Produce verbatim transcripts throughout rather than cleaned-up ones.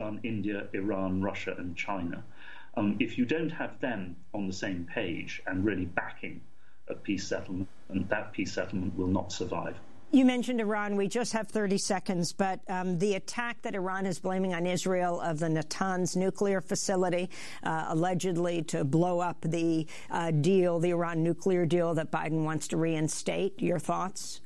Pakistan, India, Iran, Russia, and China. Um, if you don't have them on the same page and really backing a peace settlement, that peace settlement will not survive. You mentioned Iran. We just have thirty seconds, but um, the attack that Iran is blaming on Israel of the Natanz nuclear facility, uh, allegedly to blow up the uh, deal, the Iran nuclear deal that Biden wants to reinstate. Your thoughts?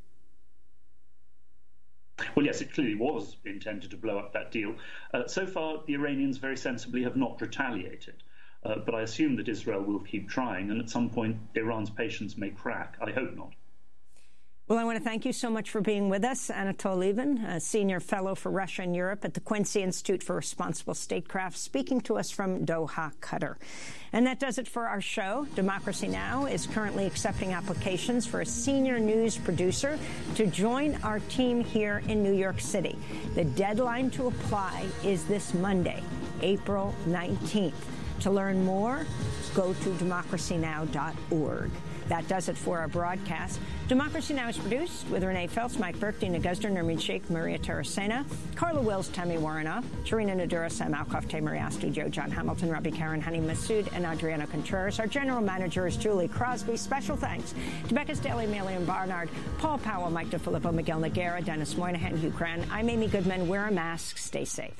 Well, yes, it clearly was intended to blow up that deal. Uh, so far, the Iranians very sensibly have not retaliated. Uh, but I assume that Israel will keep trying, and at some point, Iran's patience may crack. I hope not. Well, I want to thank you so much for being with us, Anatol Lieven, a senior fellow for Russia and Europe at the Quincy Institute for Responsible Statecraft, speaking to us from Doha, Qatar. And that does it for our show. Democracy Now! Is currently accepting applications for a senior news producer to join our team here in New York City. The deadline to apply is this Monday, April nineteenth. To learn more, go to democracy now dot org. That does it for our broadcast. Democracy Now! Is produced with Renee Feltz, Mike Burke, Dina Guzder, Nermeen Sheikh, Maria Terracena, Carla Wills, Tammy Warrenoff, Sharina Nadura, Sam Alkoff, Tamari Astu, Joe John Hamilton, Robbie Karen, Hani Massoud, and Adriana Contreras. Our general manager is Julie Crosby. Special thanks to Becca's Daily, Malian Barnard, Paul Powell, Mike DeFilippo, Miguel Noguera, Dennis Moynihan, Hugh Cran. I'm Amy Goodman. Wear a mask. Stay safe.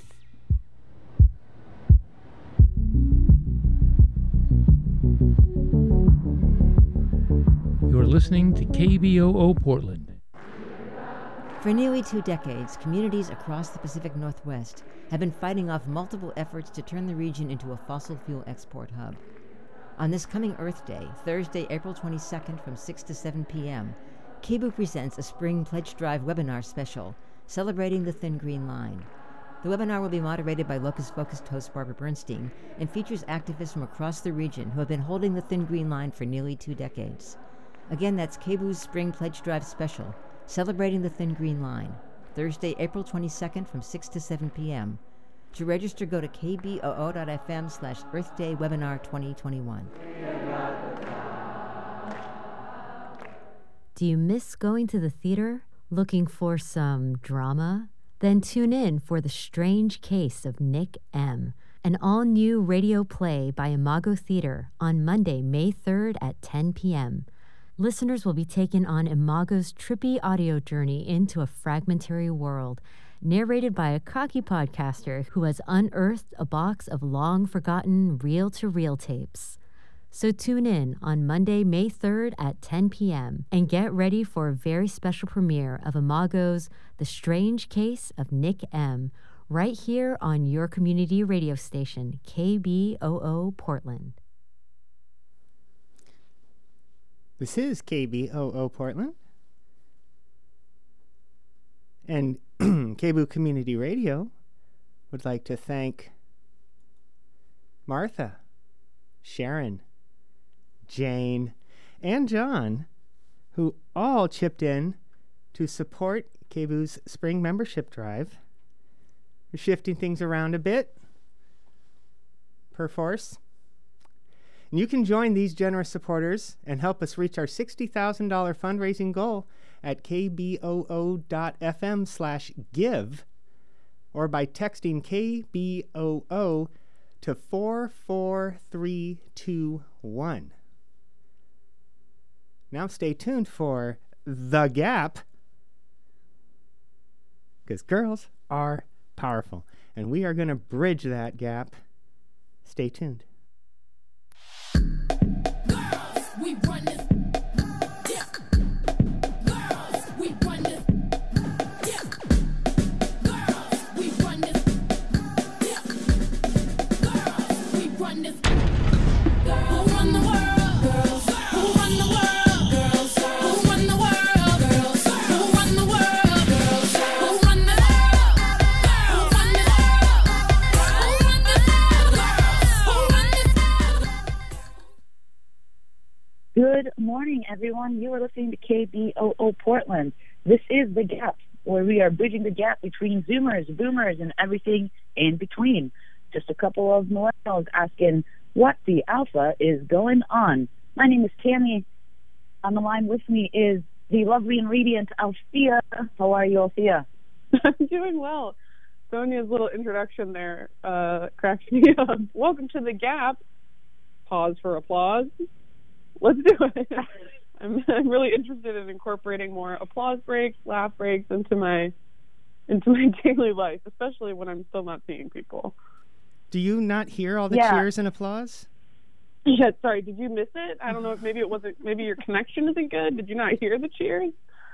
You're listening to K B O O Portland. For nearly two decades, communities across the Pacific Northwest have been fighting off multiple efforts to turn the region into a fossil fuel export hub. On this coming Earth Day, Thursday, April twenty-second from six to seven p.m., K B O O presents a Spring Pledge Drive webinar special celebrating the Thin Green Line. The webinar will be moderated by locust-focused host Barbara Bernstein and features activists from across the region who have been holding the Thin Green Line for nearly two decades. Again, that's K B O O's Spring Pledge Drive special, celebrating the Thin Green Line, Thursday, April twenty-second from six to seven p.m. To register, go to kboo.fm slash Earth Day Webinar twenty twenty-one. Do you miss going to the theater? Looking for some drama? Then tune in for The Strange Case of Nick M., an all-new radio play by Imago Theater on Monday, May third at ten p.m. Listeners will be taken on Imago's trippy audio journey into a fragmentary world, narrated by a cocky podcaster who has unearthed a box of long-forgotten reel-to-reel tapes. So tune in on Monday, May third at ten p.m. and get ready for a very special premiere of Imago's The Strange Case of Nick M., right here on your community radio station, K B O O Portland. This is K B O O Portland, and K B O O Community Radio would like to thank Martha, Sharon, Jane, and John, who all chipped in to support K B O O's Spring Membership Drive. We're shifting things around a bit, perforce. And you can join these generous supporters and help us reach our sixty thousand dollars fundraising goal at kboo.fm slash give or by texting K B O O to four four three two one. Now stay tuned for The Gap, because girls are powerful, and we are going to bridge that gap. Stay tuned. Girls, we run this. Yeah. Girls, we run this. Yeah. Girls, we run this. Yeah. Girls, we run this. Girls, who run the world? Girls, who run the world? Girls, who run the world? Girls, who run the world? Girls, who run the world? Who run this world? Who run this world? Who run this? Good morning, everyone. You are listening to K B O O Portland. This is The Gap, where we are bridging the gap between Zoomers, Boomers, and everything in between. Just a couple of millennials asking what the alpha is going on. My name is Tammy. On the line with me is the lovely and radiant Althea. How are you, Althea? I'm doing well. Sonia's little introduction there uh, cracks me up. Welcome to the Gap. Pause for applause. Let's do it. I'm, I'm really interested in incorporating more applause breaks, laugh breaks into my into my daily life, especially when I'm still not seeing people. Do you not hear all the Yeah. cheers and applause? Yeah, sorry, did you miss it? I don't know if maybe it wasn't, maybe your connection isn't good. Did you not hear the cheers?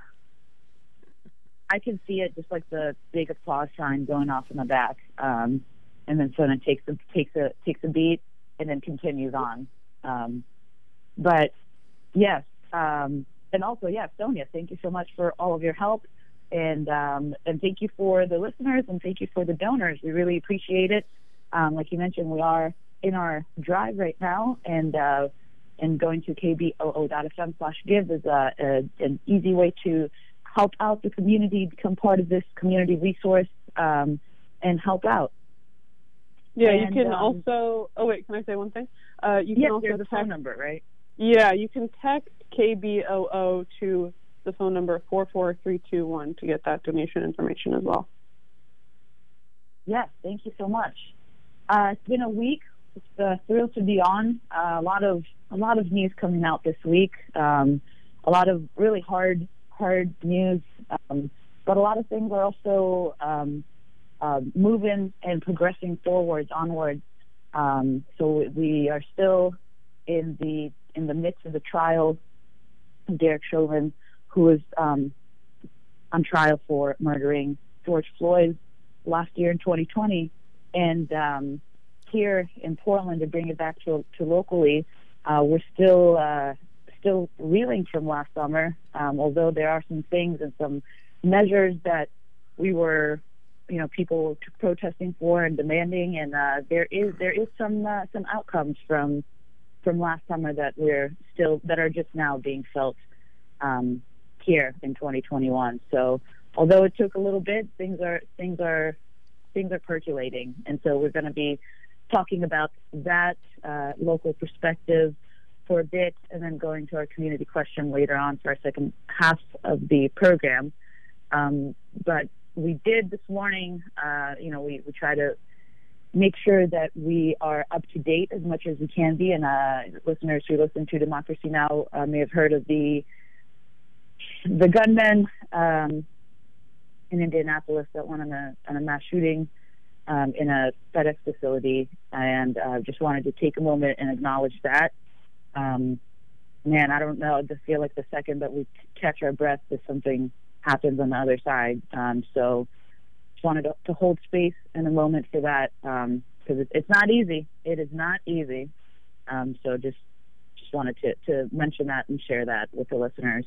I can see it, just like the big applause sign going off in the back, um, and then Sonia takes a takes a takes a beat and then continues on. Um, but yes, um, and also yes, Sonia, thank you so much for all of your help, and um, and thank you for the listeners, and thank you for the donors. We really appreciate it. Um, like you mentioned, we are in our drive right now, and uh, and going to k b o o dot f m slash give is a, a, an easy way to help out the community, become part of this community resource, um, and help out. Yeah, And, you can um, also, oh wait, can I say one thing? Uh, you can yes, also there's a text, phone number, right? Yeah, you can text K B O O to the phone number four four three two one to get that donation information as well. Yes, thank you so much. Uh, it's been a week. It's uh, thrilled to be on. Uh, a lot of a lot of news coming out this week. Um, a lot of really hard hard news, um, but a lot of things are also um, uh, moving and progressing forwards, onwards. Um, so we are still in the in the midst of the trial of Derek Chauvin, who is um, on trial for murdering George Floyd last year in twenty twenty, and um, here in Portland, to bring it back to, to locally, uh, we're still uh, still reeling from last summer. Um, although there are some things and some measures that we were, you know, people protesting for and demanding, and uh, there is there is some uh, some outcomes from from last summer that we're still that are just now being felt um, here in twenty twenty-one. So although it took a little bit, things are things are things are percolating, and so we're going to be talking about that uh, local perspective for a bit, and then going to our community question later on for our second half of the program. Um, but we did this morning, uh, you know, we, we try to make sure that we are up to date as much as we can be. And uh, listeners who listen to Democracy Now! Uh, may have heard of the the gunman um, in Indianapolis that went on a, on a mass shooting um, in a FedEx facility, and uh, just wanted to take a moment and acknowledge that. Um, man, I don't know. I just feel like the second that we catch our breath, that something happens on the other side. Um, so just wanted to, to hold space in a moment for that, because um, it, it's not easy. It is not easy. Um, so just just wanted to, to mention that and share that with the listeners.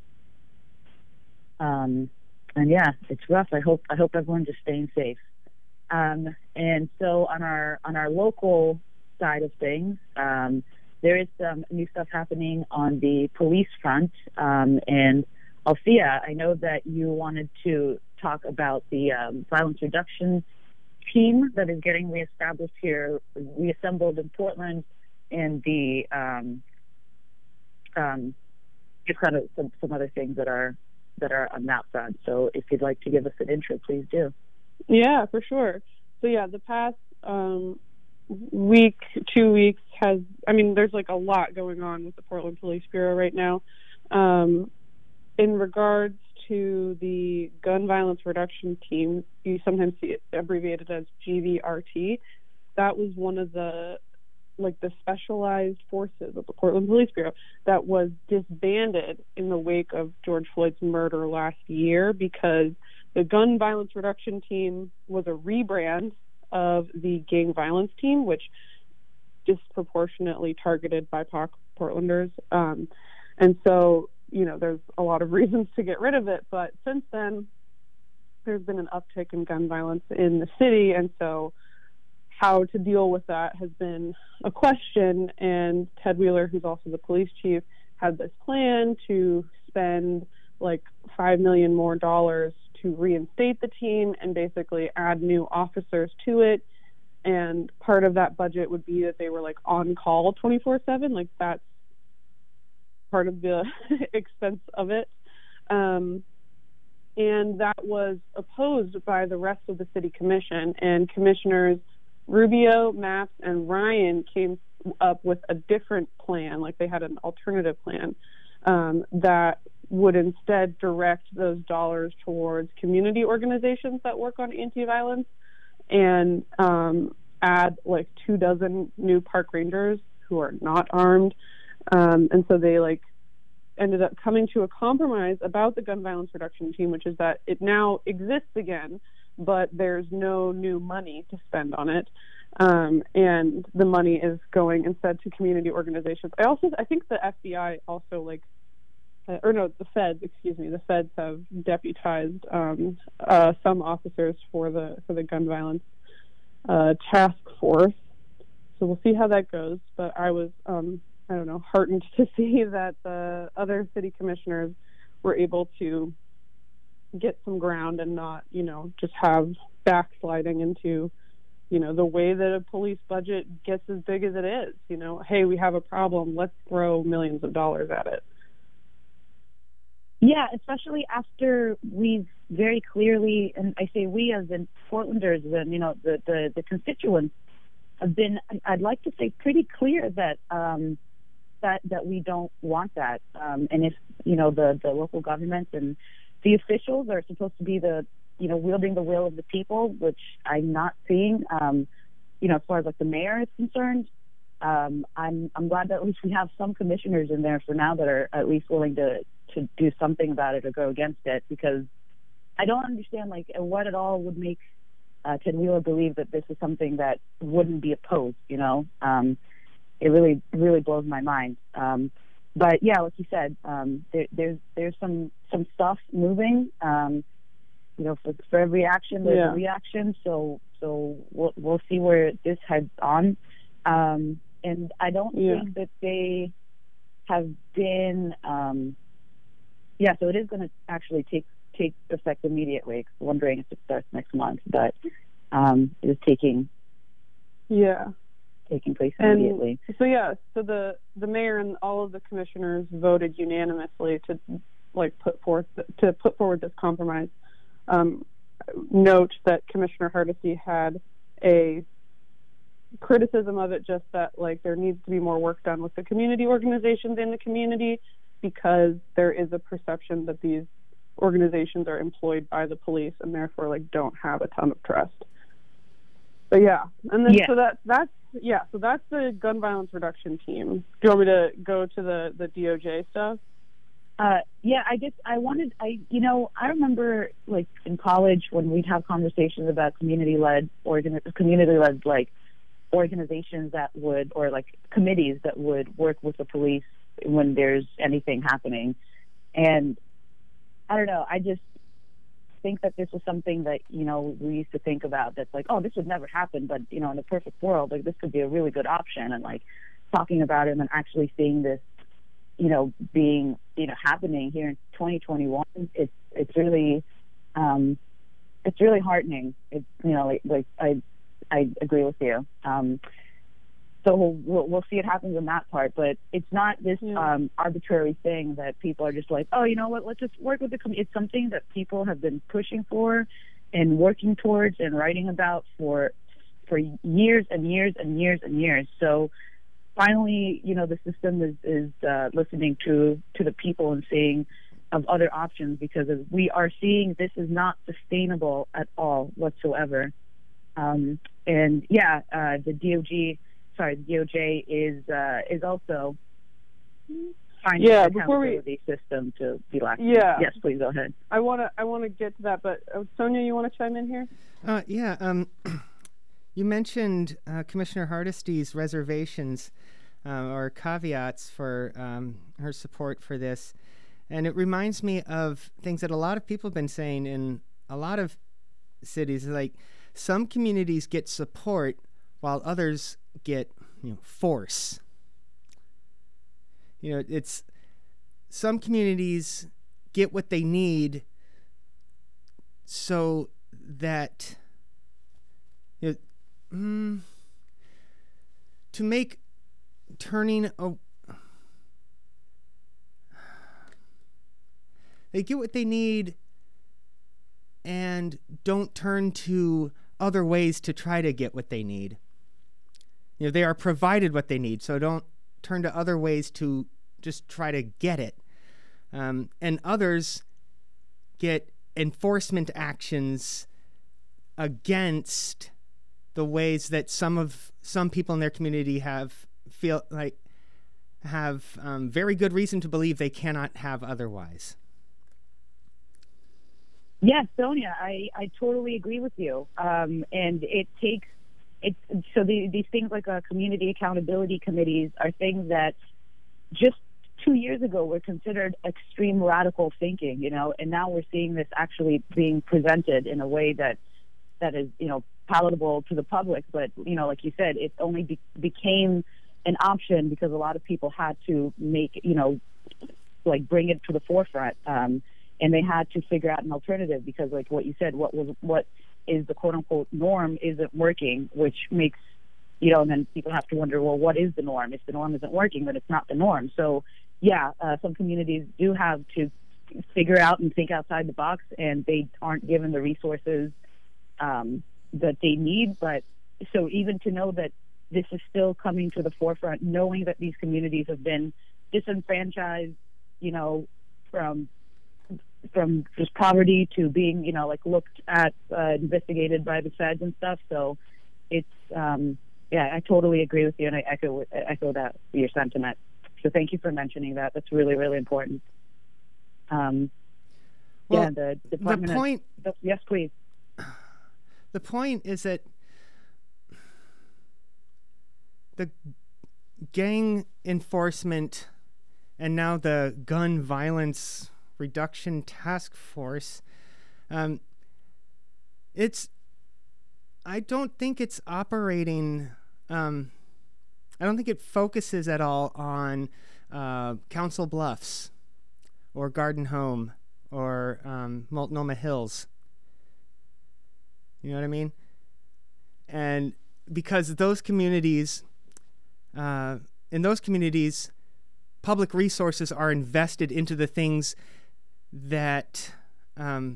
Um, and yeah, it's rough. I hope I hope everyone's just staying safe. Um, and so on our on our local side of things, um, there is some new stuff happening on the police front. Um, and Althea, I know that you wanted to talk about the um, violence reduction team that is getting reestablished here, reassembled in Portland, and the um, um, just kind of some, some other things that are that are on that front. So if you'd like to give us an intro, please do. Yeah, for sure. So yeah, the past um, week, two weeks has, I mean, there's like a lot going on with the Portland Police Bureau right now. Um, in regards to the gun violence reduction team, you sometimes see it abbreviated as G V R T. That was one of the, like the specialized forces of the Portland Police Bureau that was disbanded in the wake of George Floyd's murder last year, because the gun violence reduction team was a rebrand of the gang violence team, which disproportionately targeted B I P O C Portlanders. Um, and so, you know, there's a lot of reasons to get rid of it. But since then, there's been an uptick in gun violence in the city. And so how to deal with that has been a question. And Ted Wheeler, who's also the police chief, had this plan to spend like five million dollars more dollars to reinstate the team and basically add new officers to it. And part of that budget would be that they were like on call twenty-four seven. Like that's part of the expense of it. Um, and that was opposed by the rest of the city commission. And Commissioners Rubio, Maps, and Ryan came up with a different plan, like they had an alternative plan um, that would instead direct those dollars towards community organizations that work on anti-violence and um, add like two dozen new park rangers who are not armed. Um, and so they like ended up coming to a compromise about the gun violence reduction team, which is that it now exists again, but there's no new money to spend on it. Um, and the money is going instead to community organizations. I also, I think the F B I also like, uh, or no, the feds, excuse me, the feds have deputized um, uh, some officers for the for the gun violence uh, task force. So we'll see how that goes. But I was, um, I don't know, heartened to see that the other city commissioners were able to get some ground and not, you know, just have backsliding into, you know, the way that a police budget gets as big as it is. You know, hey, we have a problem, let's throw millions of dollars at it. Yeah, especially after we've very clearly, and I say we as in Portlanders and, you know, the, the, the constituents have been, I'd like to say, pretty clear that um, that that we don't want that. Um, and if, you know, the, the local governments and the officials are supposed to be the, you know, wielding the will of the people, which I'm not seeing, um, you know, as far as like the mayor is concerned, um, I'm I'm glad that at least we have some commissioners in there for now that are at least willing to, to do something about it or go against it, because I don't understand like what at all would make uh, Ted Wheeler believe that this is something that wouldn't be opposed, you know. Um, it really, really blows my mind. Um, but yeah, like you said, um, there, there's there's some, some stuff moving. Um, you know, for, for every action, there's yeah. a reaction. So so we'll, we'll see where this heads on. Um, and I don't yeah. think that they have been, um, yeah, so it is going to actually take take effect immediately. I'm wondering if it starts next month, but um, it is taking yeah taking place and immediately. So yeah, so the the mayor and all of the commissioners voted unanimously to like put forth to put forward this compromise. Um, note that Commissioner Hardesty had a criticism of it, just that like there needs to be more work done with the community organizations in the community, because there is a perception that these organizations are employed by the police and therefore like don't have a ton of trust. But yeah, and then yeah. so that that's yeah, so that's the gun violence reduction team. Do you want me to go to the the D O J stuff? Uh, yeah, I just, I wanted, I, you know, I remember like in college when we'd have conversations about community-led, organ, community-led like organizations that would, or like committees that would work with the police when there's anything happening. And I don't know, I just think that this was something that, you know, we used to think about that's like, oh, this would never happen, but, you know, in a perfect world, like this could be a really good option. And like talking about it and actually seeing this, you know, being, you know, happening here in twenty twenty-one, it's, it's really, um, it's really heartening. It's, you know, like, like I, I agree with you. Um, so we'll, we'll, we'll see what happens in that part, but it's not this, yeah. um, arbitrary thing that people are just like, oh, you know what, let's just work with the community. It's something that people have been pushing for and working towards and writing about for, for years and years and years and years. So, finally, you know, the system is, is uh, listening to, to the people and seeing of other options, because we are seeing this is not sustainable at all whatsoever. Um, and yeah, uh, the D O G, sorry, the D O J is uh, is also finding yeah, an before we, accountability system to be lacking. Yeah. Yes, please go ahead. I want to I want to get to that, but uh, Sonia, you want to chime in here? Uh, yeah. Um, you mentioned uh, Commissioner Hardesty's reservations uh, or caveats for um, her support for this. And it reminds me of things that a lot of people have been saying in a lot of cities, like some communities get support while others get, you know, force. You know, it's some communities get what they need so that, you know, mm, to make turning a they get what they need and don't turn to other ways to try to get what they need. You know, they are provided what they need, so don't turn to other ways to just try to get it. Um, and others get enforcement actions against the ways that some of some people in their community have feel like have um, very good reason to believe they cannot have otherwise. Yes, Sonia, I, I totally agree with you. Um, and it takes it so the, these things like uh, community accountability committees are things that just two years ago were considered extreme radical thinking, you know, and now we're seeing this actually being presented in a way that that is, you know, palatable to the public. But, you know, like you said, it only be, became an option because a lot of people had to make, you know, like bring it to the forefront. Um, and they had to figure out an alternative because, like what you said, what was what is the quote unquote norm isn't working, which makes, you know, and then people have to wonder, well, what is the norm? If the norm isn't working, then it's not the norm. So, yeah, uh, some communities do have to figure out and think outside the box, and they aren't given the resources um, that they need. But so even to know that this is still coming to the forefront, knowing that these communities have been disenfranchised, you know, from from just poverty to being, you know, like looked at, uh, investigated by the feds and stuff. So it's, um, yeah, I totally agree with you, and I echo echo that your sentiment. So thank you for mentioning that. That's really, really important. Um, well, yeah, the Department the point, of, yes, please. The point is that the gang enforcement and now the gun violence reduction task force, um, it's, I don't think it's operating, um, I don't think it focuses at all on uh, Council Bluffs or Garden Home or um, Multnomah Hills. You know what I mean? And because those communities, uh, in those communities, public resources are invested into the things that um,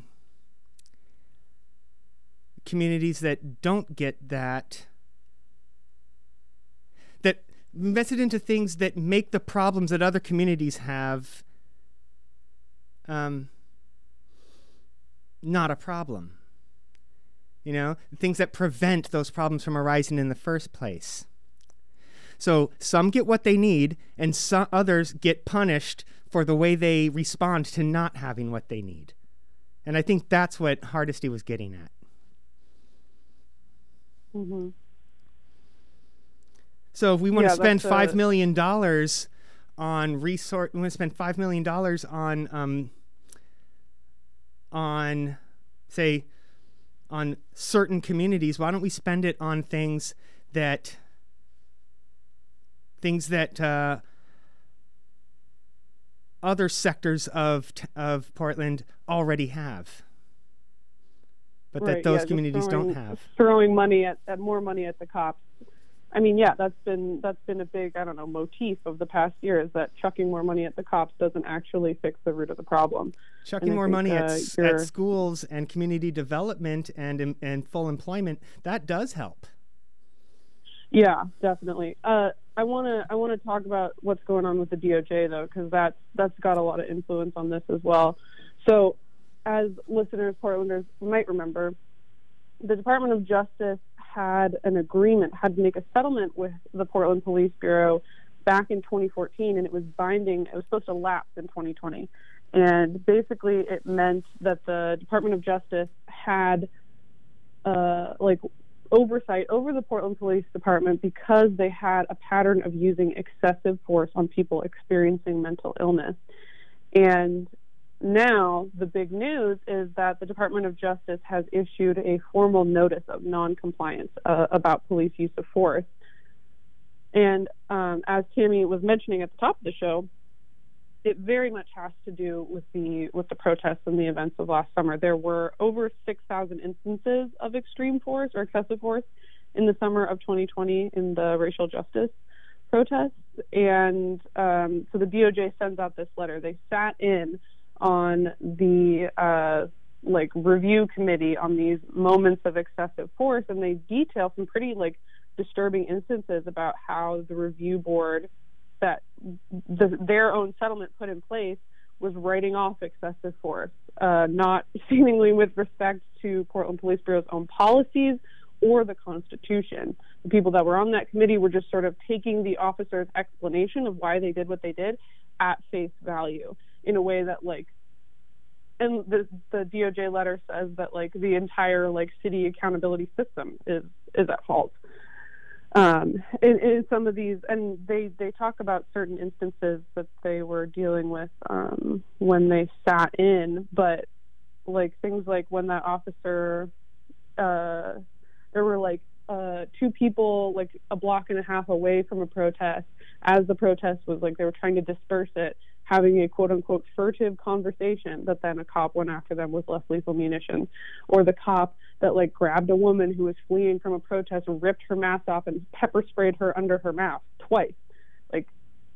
communities that don't get that, that invested into things that make the problems that other communities have um, not a problem. You know, things that prevent those problems from arising in the first place. So some get what they need, and some others get punished for the way they respond to not having what they need. And I think that's what Hardesty was getting at. Mm-hmm. So if we want yeah, to spend a... five million dollars on resource, we want to spend five million dollars on, um, on, say, on certain communities, why don't we spend it on things that things that uh, other sectors of of Portland already have, but right, that those yeah, communities throwing, don't have. Throwing money at, at more money at the cops. I mean, yeah, that's been that's been a big, I don't know, motif of the past year, is that chucking more money at the cops doesn't actually fix the root of the problem. Chucking more think, money uh, at, at schools and community development and and full employment, that does help. Yeah, definitely. Uh, I want to I want to talk about what's going on with the D O J though, because that's that's got a lot of influence on this as well. So, as listeners, Portlanders might remember, the Department of Justice had an agreement, had to make a settlement with the Portland Police Bureau back in twenty fourteen, and it was binding. It was supposed to lapse in twenty twenty, and basically it meant that the Department of Justice had uh, like oversight over the Portland Police Department because they had a pattern of using excessive force on people experiencing mental illness. And now the big news is that the Department of Justice has issued a formal notice of non-compliance uh, about police use of force. And um, as Tammy was mentioning at the top of the show, it very much has to do with the with the protests and the events of last summer. There were over six thousand instances of extreme force or excessive force in the summer of twenty twenty in the racial justice protests. And um, so the D O J sends out this letter. They sat in on the uh, like review committee on these moments of excessive force, and they detail some pretty like disturbing instances about how the review board that the, their own settlement put in place was writing off excessive force, uh, not seemingly with respect to Portland Police Bureau's own policies or the Constitution. The people that were on that committee were just sort of taking the officer's explanation of why they did what they did at face value in a way that, like, and the the D O J letter says that, like, the entire, like, city accountability system is is at fault. Um, in, in some of these, and they, they talk about certain instances that they were dealing with um, when they sat in, but like things like when that officer, uh, there were like uh, two people like a block and a half away from a protest as the protest was like they were trying to disperse it, having a quote unquote furtive conversation that then a cop went after them with less lethal munitions, or the cop that like grabbed a woman who was fleeing from a protest and ripped her mask off and pepper sprayed her under her mouth twice, like,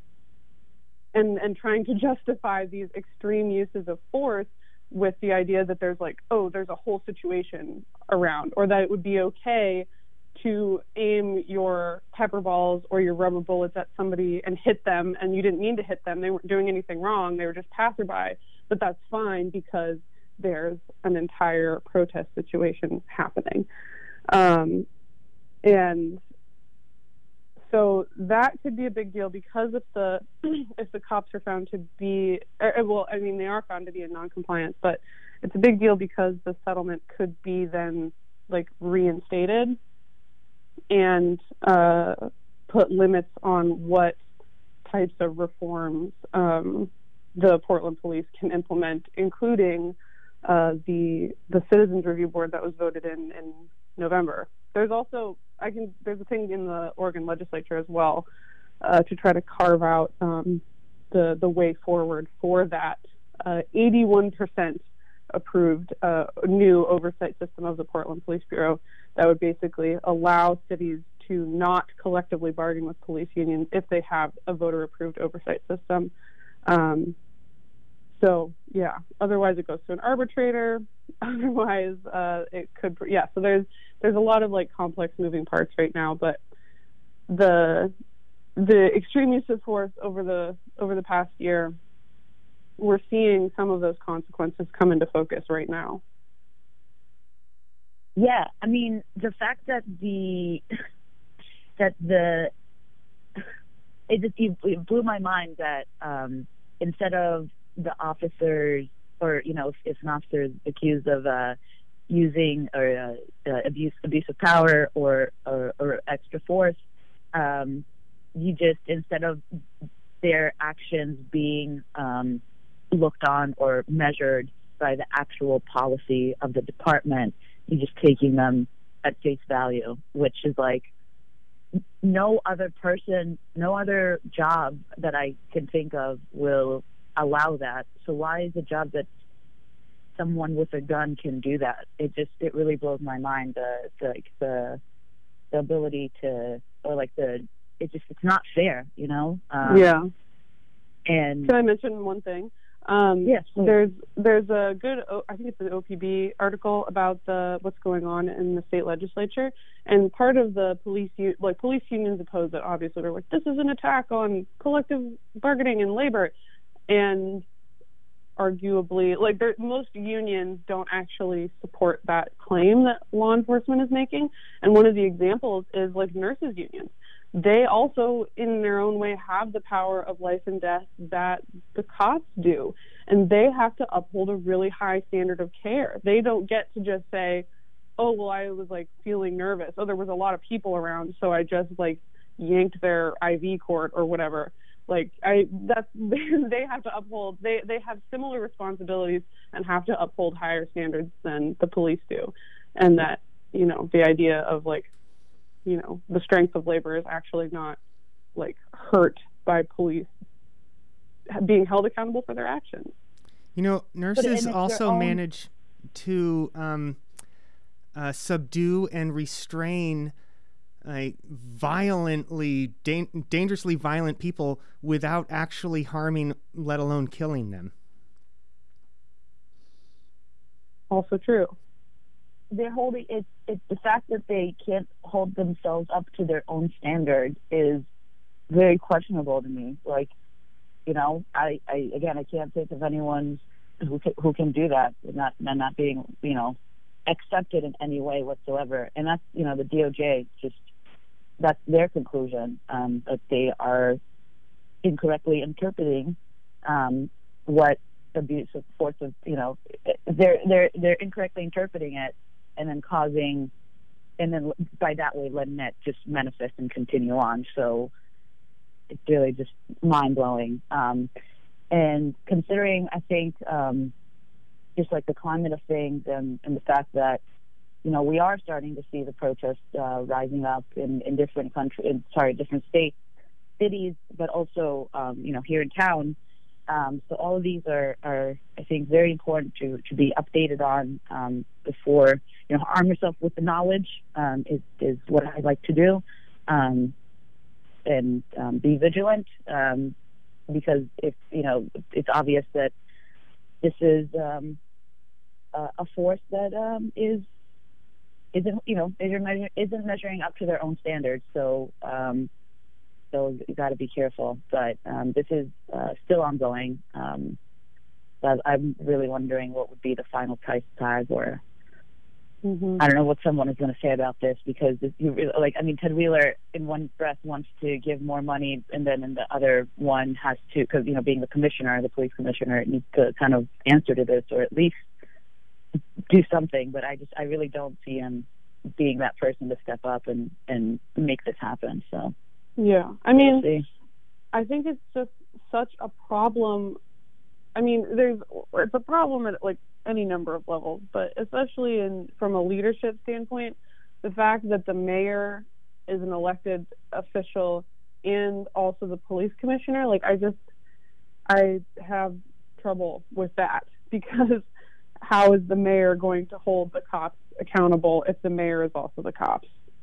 and and trying to justify these extreme uses of force with the idea that there's like, oh, there's a whole situation around, or that it would be okay to aim your pepper balls or your rubber bullets at somebody and hit them, and you didn't mean to hit them. They weren't doing anything wrong. They were just passerby, but that's fine because there's an entire protest situation happening. Um, and so that could be a big deal because if the if the cops are found to be, or, well, I mean, they are found to be in non-compliance, but it's a big deal because the settlement could be then like reinstated and uh, put limits on what types of reforms um, the Portland police can implement, including uh, the the Citizens Review Board that was voted in in November. There's also I can there's a thing in the Oregon legislature as well uh, to try to carve out um, the the way forward for that. Uh, eighty-one percent approved uh, new oversight system of the Portland Police Bureau that would basically allow cities to not collectively bargain with police unions if they have a voter-approved oversight system. Um, so, yeah, otherwise it goes to an arbitrator. Otherwise, uh, it could, yeah, so there's there's a lot of, like, complex moving parts right now, but the the extreme use of force over the over the past year, we're seeing some of those consequences come into focus right now. Yeah, I mean, the fact that the that the it just it blew my mind that um, instead of the officers, or you know, if, if an officer is accused of uh, using or uh, uh, abuse abuse of power or or, or extra force, um, you just instead of their actions being um, looked on or measured by the actual policy of the department, you're just taking them at face value, which is like no other person, no other job that I can think of will allow that. So why is a job that someone with a gun can do that? It just, it really blows my mind, the, the like the, the ability to, or like the, it just, it's not fair, you know? Um, yeah. And can I mention one thing? Um, yes, please. there's there's a good, I think it's an O P B article about the what's going on in the state legislature, and part of the police like police unions oppose it. Obviously, they're like, this is an attack on collective bargaining and labor, and arguably, like most unions don't actually support that claim that law enforcement is making. And one of the examples is like nurses unions. They also, in their own way, have the power of life and death that the cops do. And they have to uphold a really high standard of care. They don't get to just say, oh, well, I was, like, feeling nervous. Oh, there was a lot of people around, so I just, like, yanked their I V cord or whatever. Like, I, that's, they have to uphold, they, they have similar responsibilities and have to uphold higher standards than the police do. And that, you know, the idea of, like, you know, the strength of labor is actually not like hurt by police being held accountable for their actions. You know, nurses also own... manage to um, uh, subdue and restrain like violently, da- dangerously violent people without actually harming, let alone killing them. also true. They're holding it. It's the fact that they can't hold themselves up to their own standard is very questionable to me. Like, you know, I, I again, I can't think of anyone who can, who can do that, not not being, you know, accepted in any way whatsoever. And that's, you know, the D O J just, that's their conclusion, um, that they are incorrectly interpreting um, what abuse of force of, you know, they're they're they're incorrectly interpreting it, and then causing, and then by that way letting it just manifest and continue on. So it's really just mind blowing. Um, and considering, I think, um, just like the climate of things, and, and the fact that, you know, we are starting to see the protests uh, rising up in, in different countries, in, sorry, different states, cities, but also, um, you know, here in town. Um, so all of these are, are, I think, very important to, to be updated on um, before, you know, arm yourself with the knowledge um, is, is what I like to do. Um, and um, be vigilant um, because if, you know, it's obvious that this is um, a, a force that um, is, isn't, you know, isn't measuring, isn't measuring up to their own standards. So, um, so you got to be careful. But um, this is uh, still ongoing. Um, but I'm really wondering what would be the final price tag, or mm-hmm. I don't know what someone is going to say about this, because if you really, like, I mean, Ted Wheeler in one breath wants to give more money, and then in the other one has to, because, you know, being the commissioner, the police commissioner, needs to kind of answer to this, or at least do something. But I just, I really don't see him being that person to step up and, and make this happen. So. Yeah, I mean, we'll I think it's just such a problem. I mean, there's it's a problem at like any number of levels, but especially in from a leadership standpoint, the fact that the mayor is an elected official and also the police commissioner, like I just I have trouble with that, because how is the mayor going to hold the cops accountable if the mayor is also the cops?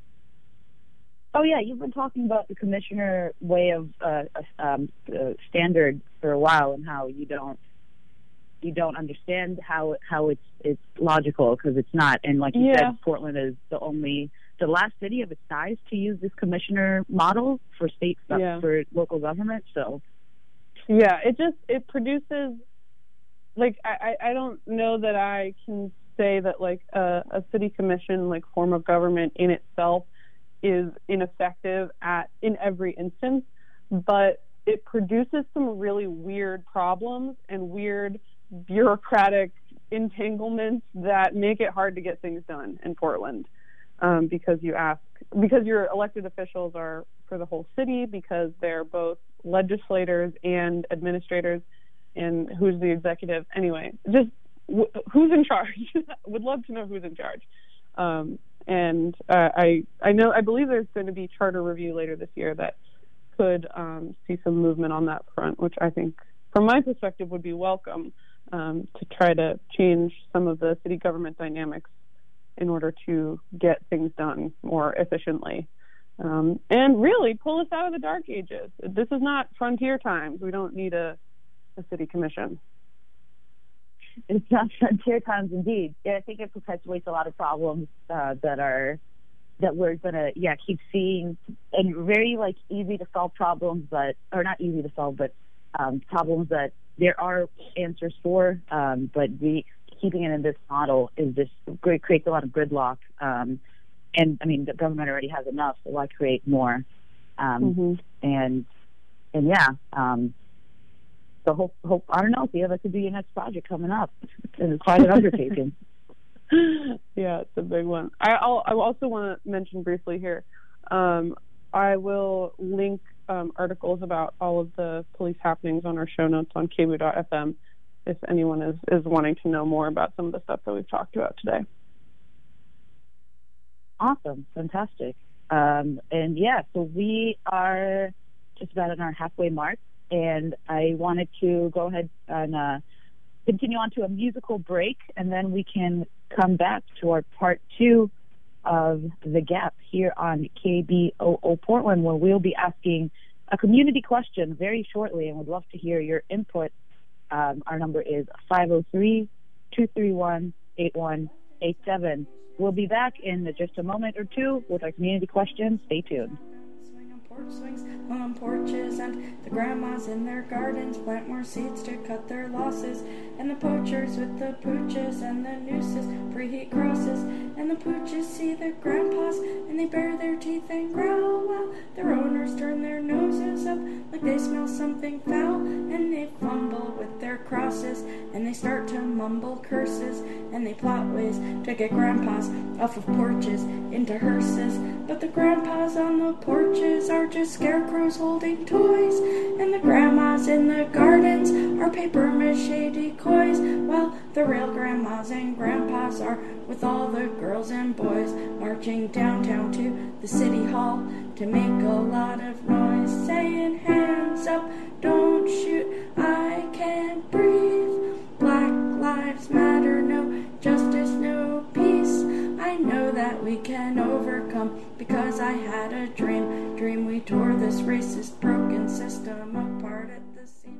Oh yeah, you've been talking about the commissioner way of uh, um, uh, standard for a while, and how you don't you don't understand how how it's it's logical, because it's not. And like you yeah. said, Portland is the only the last city of its size to use this commissioner model for state stuff yeah. for local government. So yeah, it just it produces like I I don't know that I can say that like a, a city commission like form of government in itself is ineffective at in every instance, but it produces some really weird problems and weird bureaucratic entanglements that make it hard to get things done in Portland, um, because you ask because your elected officials are for the whole city, because they're both legislators and administrators, and who's the executive anyway, just w- who's in charge. Would love to know who's in charge. um, And uh, I I know I believe there's going to be charter review later this year that could um, see some movement on that front, which I think, from my perspective, would be welcome, um, to try to change some of the city government dynamics in order to get things done more efficiently, um, and really pull us out of the dark ages. This is not frontier times. We don't need a, a city commission. It's not frontier times, indeed. Yeah, I think it perpetuates a lot of problems uh, that are that we're gonna yeah keep seeing, and very like easy to solve problems, but or not easy to solve, but um, problems that there are answers for. Um, but we keeping it in this model is just great, creates a lot of gridlock. Um, and I mean, the government already has enough, so why create more? Um, mm-hmm. And and yeah. Um, So hope, hope I don't know, Thea, that could be your next project coming up. It's quite an undertaking. Yeah, it's a big one. I I'll, I also want to mention briefly here. Um, I will link um, articles about all of the police happenings on our show notes on k b o dot f m if anyone is, is wanting to know more about some of the stuff that we've talked about today. Awesome. Fantastic. Um, and yeah, so we are just about at our halfway mark. And I wanted to go ahead and uh, continue on to a musical break, and then we can come back to our part two of The Gap here on K B O O Portland, where we'll be asking a community question very shortly, and would love to hear your input. Um, our number is five oh three, two three one, eight one eight seven. We'll be back in just a moment or two with our community questions. Stay tuned. Porch swings on porches, and the grandmas in their gardens plant more seeds to cut their losses, and the poachers with the pooches and the nooses preheat crosses, and the pooches see their grandpas and they bare their teeth and growl while their owners turn their noses up like they smell something foul, and they fumble with their crosses and they start to mumble curses, and they plot ways to get grandpas off of porches into hearses, but the grandpas on the porches are just scarecrows holding toys, and the grandmas in the gardens are paper mache decoys, while the real grandmas and grandpas are with all the girls and boys marching downtown to the city hall to make a lot of noise, saying hands up, don't shoot, I can't breathe, Black Lives Matter, no justice, no peace, I know that we can overcome because I had a dream, dream we tore this racist broken system apart at the seams.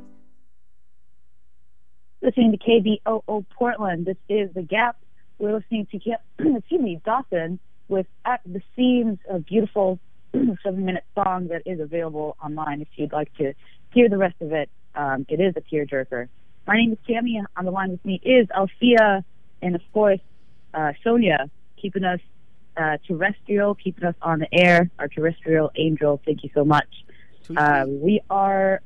Listening to K B O O Portland, this is The Gap. We're listening to, excuse me, Dawson with At the Seams, a beautiful seven-minute song that is available online if you'd like to hear the rest of it. Um, it is a tearjerker. My name is Tammy. On the line with me is Althea, and of course, uh, Sonia, keeping us uh, terrestrial, keeping us on the air, our terrestrial angel. Thank you so much. Uh, we are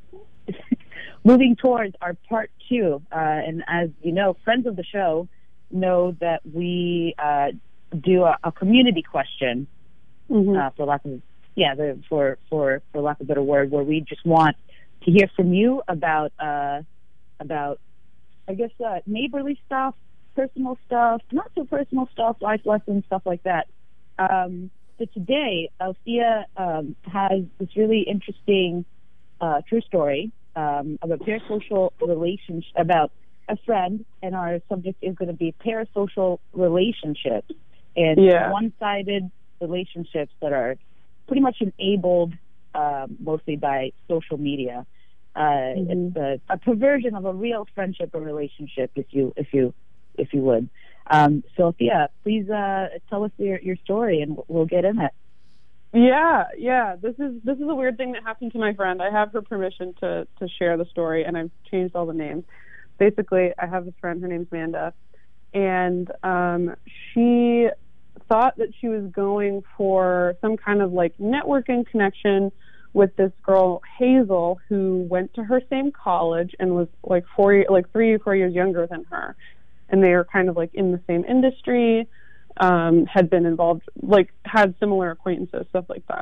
moving towards our part two, uh, and as you know, friends of the show know that we uh, do a, a community question, mm-hmm. uh, for lack of yeah, the, for for for lack of a better word, where we just want to hear from you about uh, about I guess uh, neighborly stuff, personal stuff, not so personal stuff, life lessons, stuff like that. Um, so today, Althea um, has this really interesting uh, true story um, of a parasocial relationship, about a friend, and our subject is going to be parasocial relationships and yeah. one-sided relationships that are pretty much enabled um, mostly by social media. Uh, mm-hmm. It's a, a perversion of a real friendship or relationship, if you if you if you would. Um, so, yeah, please uh, tell us your, your story, and we'll get in it. Yeah, yeah. This is this is a weird thing that happened to my friend. I have her permission to to share the story, and I've changed all the names. Basically, I have this friend. Her name's Amanda, and um, she thought that she was going for some kind of like networking connection with this girl Hazel, who went to her same college and was like four, like three or four years younger than her, and they were kind of like in the same industry, um, had been involved, like had similar acquaintances, stuff like that.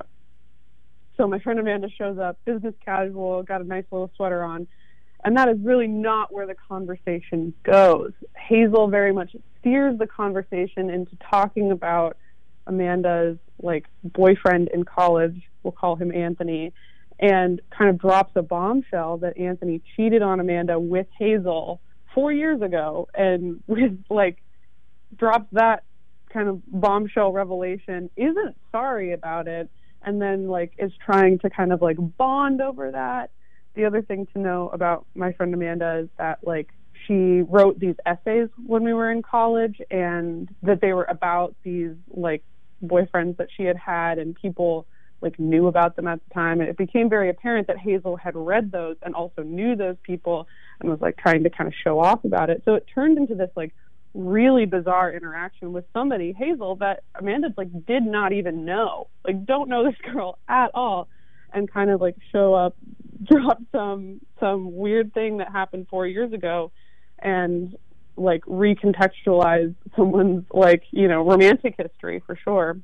So my friend Amanda shows up, business casual, got a nice little sweater on, and that is really not where the conversation goes. Hazel very much steers the conversation into talking about Amanda's like boyfriend in college, we'll call him Anthony, and kind of drops a bombshell that Anthony cheated on Amanda with Hazel four years ago, and with like drops that kind of bombshell revelation, isn't sorry about it, and then like is trying to kind of like bond over that. The other thing to know about my friend Amanda is that like she wrote these essays when we were in college, and that they were about these like boyfriends that she had had, and people like knew about them at the time, and it became very apparent that Hazel had read those and also knew those people and was like trying to kind of show off about it. So it turned into this like really bizarre interaction with somebody, Hazel, that Amanda like did not even know, like don't know this girl at all, and kind of like show up, drop some some weird thing that happened four years ago and like recontextualize someone's like, you know, romantic history for sure.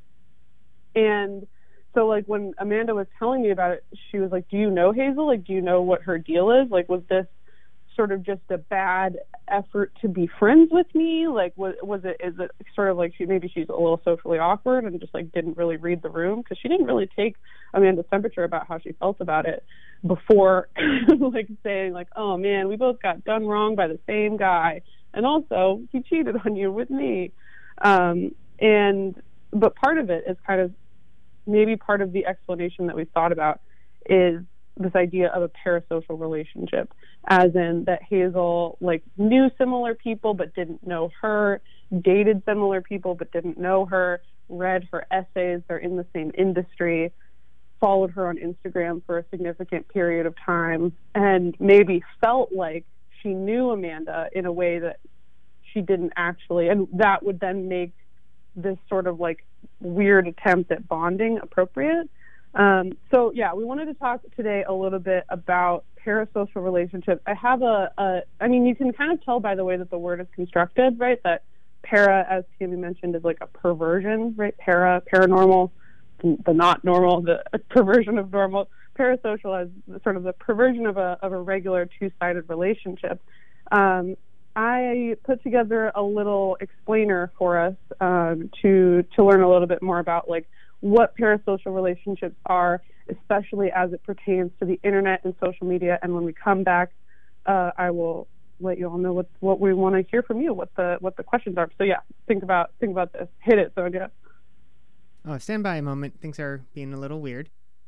And so like when Amanda was telling me about it, she was like, do you know Hazel? Like, do you know what her deal is? Like, was this sort of just a bad effort to be friends with me? Like, was, was it, is it sort of like she, maybe she's a little socially awkward and just like didn't really read the room? Because she didn't really take Amanda's temperature about how she felt about it before like saying like, oh man, we both got done wrong by the same guy. And also he cheated on you with me. Um, and, but part of it is kind of, maybe part of the explanation that we thought about is this idea of a parasocial relationship, as in that Hazel like knew similar people but didn't know her, dated similar people but didn't know her, read her essays, they're in the same industry, followed her on Instagram for a significant period of time, and maybe felt like she knew Amanda in a way that she didn't actually, and that would then make this sort of like weird attempt at bonding appropriate. Um, so yeah, we wanted to talk today a little bit about parasocial relationships. I have a, a, I mean, you can kind of tell by the way that the word is constructed, right? That para, as Tammy mentioned, is like a perversion, right? Para, paranormal, the, the not normal, the perversion of normal. Parasocial as sort of the perversion of a of a regular two-sided relationship. Um, I put together a little explainer for us um, to to learn a little bit more about like what parasocial relationships are, especially as it pertains to the internet and social media. And when we come back, uh, I will let you all know what what we want to hear from you, what the what the questions are. So yeah, think about think about this. Hit it, Sonia. Oh, stand by a moment. Things are being a little weird.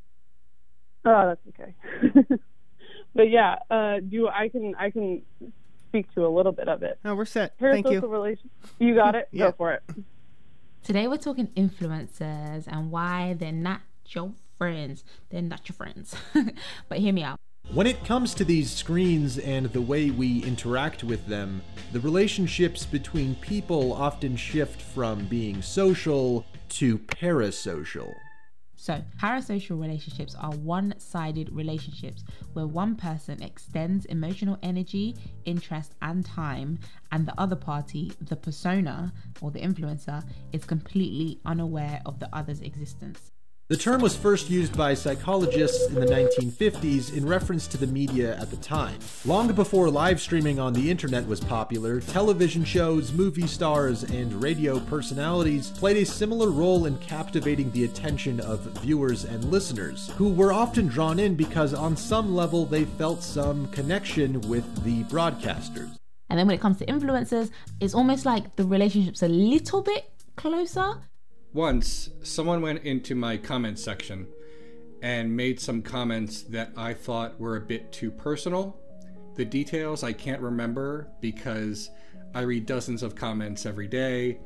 Oh, that's okay. But yeah, uh, do I can I can speak to a little bit of it. No, we're set. Parasocial Thank you. Relation- you got it. Yeah. Go for it. Today we're talking influencers and why they're not your friends. They're not your friends. But hear me out. When it comes to these screens and the way we interact with them, the relationships between people often shift from being social to parasocial. So, parasocial relationships are one-sided relationships where one person extends emotional energy, interest, and time, and the other party, the persona or the influencer, is completely unaware of the other's existence. The term was first used by psychologists in the nineteen fifties in reference to the media at the time. Long before live streaming on the internet was popular, television shows, movie stars, and radio personalities played a similar role in captivating the attention of viewers and listeners, who were often drawn in because on some level they felt some connection with the broadcasters. And then when it comes to influencers, it's almost like the relationship's a little bit closer. Once, someone went into my comment section and made some comments that I thought were a bit too personal. The details I can't remember because I read dozens of comments every day.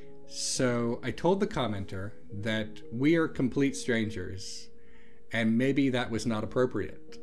So I told the commenter that we are complete strangers and maybe that was not appropriate.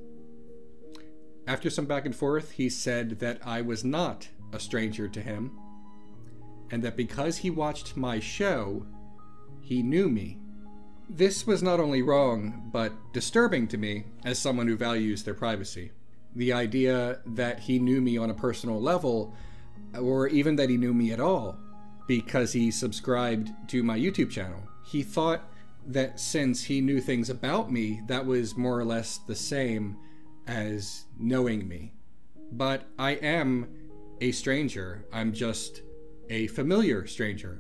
After some back and forth, he said that I was not a stranger to him and that because he watched my show, he knew me. This was not only wrong, but disturbing to me as someone who values their privacy. The idea that he knew me on a personal level, or even that he knew me at all, because he subscribed to my YouTube channel. He thought that since he knew things about me, that was more or less the same as knowing me. But I am a stranger. I'm just a familiar stranger.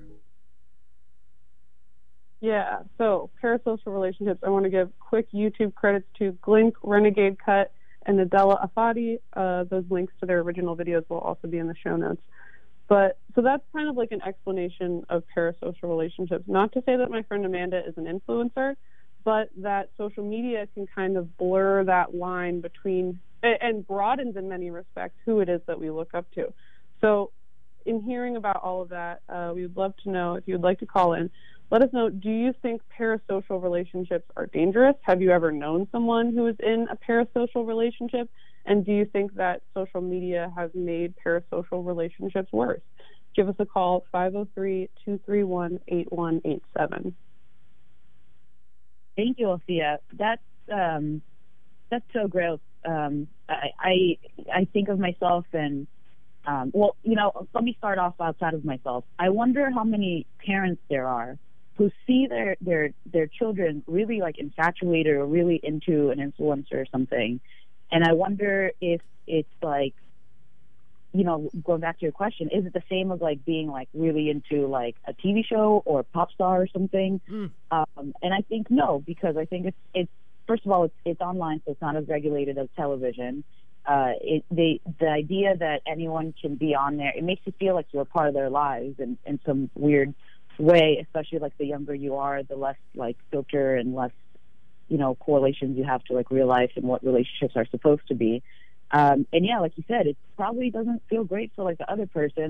Yeah, so parasocial relationships, I want to give quick YouTube credits to Glink, Renegade Cut, and Nadella Afadi. Uh, those links to their original videos will also be in the show notes. But so that's kind of like an explanation of parasocial relationships. Not to say that my friend Amanda is an influencer, but that social media can kind of blur that line between, and broadens in many respects, who it is that we look up to. So in hearing about all of that, uh, we would love to know if you would like to call in. Let us know, do you think parasocial relationships are dangerous? Have you ever known someone who is in a parasocial relationship? And do you think that social media has made parasocial relationships worse? Give us a call, five oh three, two three one, eight one eight seven. Thank you, Althea. That's, um, that's so gross. Um, I, I, I think of myself and, um, well, you know, let me start off outside of myself. I wonder how many parents there are who see their, their, their children really like infatuated or really into an influencer or something. And I wonder if it's like, you know, going back to your question, is it the same as like being like really into like a T V show or a pop star or something? Mm. Um, and I think no, because I think it's, it's first of all, it's, it's online, so it's not as regulated as television. Uh, it, the, the idea that anyone can be on there, it makes you feel like you're a part of their lives in, in some weird way, especially like the younger you are, the less like filter and less, you know, correlations you have to like real life and what relationships are supposed to be. Um, and yeah, like you said, it probably doesn't feel great for like the other person.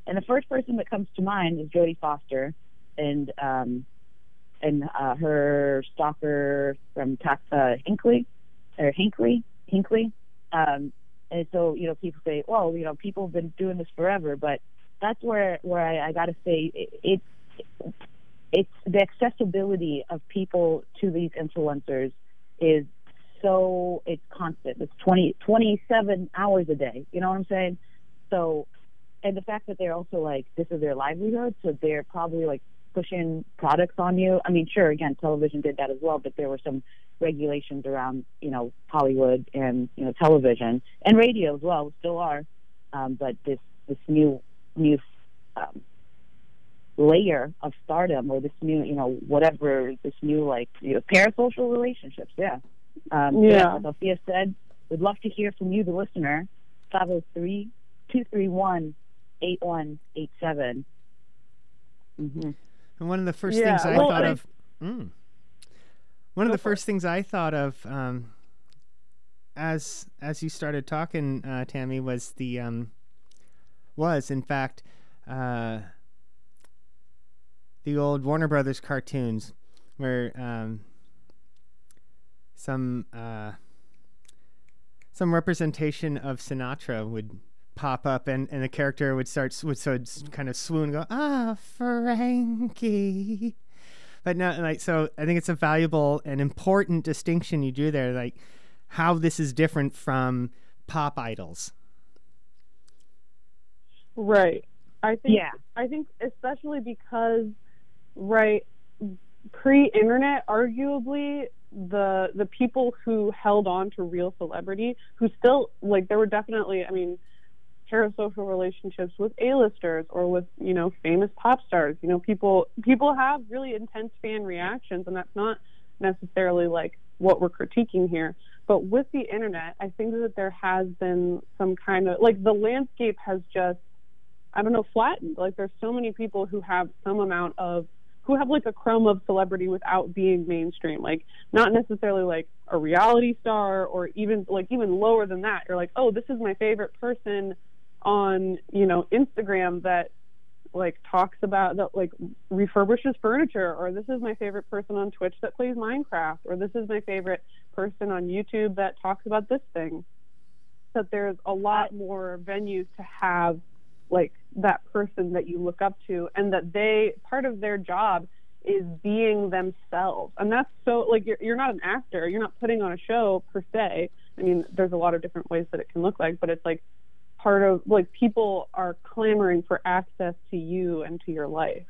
And the first person that comes to mind is Jodie Foster, and um, and uh, her stalker from uh, Hinckley, or Hinckley, Hinckley. Um, and so, you know, people say, well, you know, people have been doing this forever, but that's where where I, I got to say it, it it's the accessibility of people to these influencers is so it's constant. It's twenty, twenty-seven hours a day. You know what I'm saying? So, and the fact that they're also like, this is their livelihood, so they're probably like pushing products on you. I mean, sure, again, television did that as well, but there were some regulations around, you know, Hollywood and, you know, television and radio as well, still are. Um, but this, this new, new, um, layer of stardom, or this new, you know, whatever, this new, like, you know, parasocial relationships. Yeah. Um, yeah. Like Sophia said, we'd love to hear from you, the listener. five oh three, two three one, eight one eight seven. Mm-hmm. And one of the first Yeah, things I well, thought I- of, mm, one of the first things I thought of, um, as as you started talking, uh, Tammy, was the um, was in fact uh, the old Warner Brothers cartoons, where um, some uh, some representation of Sinatra would pop up, and, and the character would start would so kind of swoon and go, ah, Frankie. But no, like, so I think it's a valuable and important distinction you do there, like how this is different from pop idols. Right. I think. Yeah. I think especially because, right, pre-internet, arguably the the people who held on to real celebrity, who still, like, there were definitely, I mean, parasocial relationships with A-listers or with, you know, famous pop stars. You know, people people have really intense fan reactions, and that's not necessarily like what we're critiquing here. But with the internet, I think that there has been some kind of, like, the landscape has just, I don't know, flattened. Like, there's so many people who have some amount of, who have like a crumb of celebrity without being mainstream, like not necessarily like a reality star, or even like even lower than that. You're like, oh, this is my favorite person on, you know, Instagram that like talks about, that like refurbishes furniture, or this is my favorite person on Twitch that plays Minecraft, or this is my favorite person on YouTube that talks about this thing. That there's a lot more venues to have like that person that you look up to, and that they, part of their job is being themselves. And that's so, like, you're, you're not an actor, you're not putting on a show per se. I mean, there's a lot of different ways that it can look like, but it's like part of, like, people are clamoring for access to you and to your life.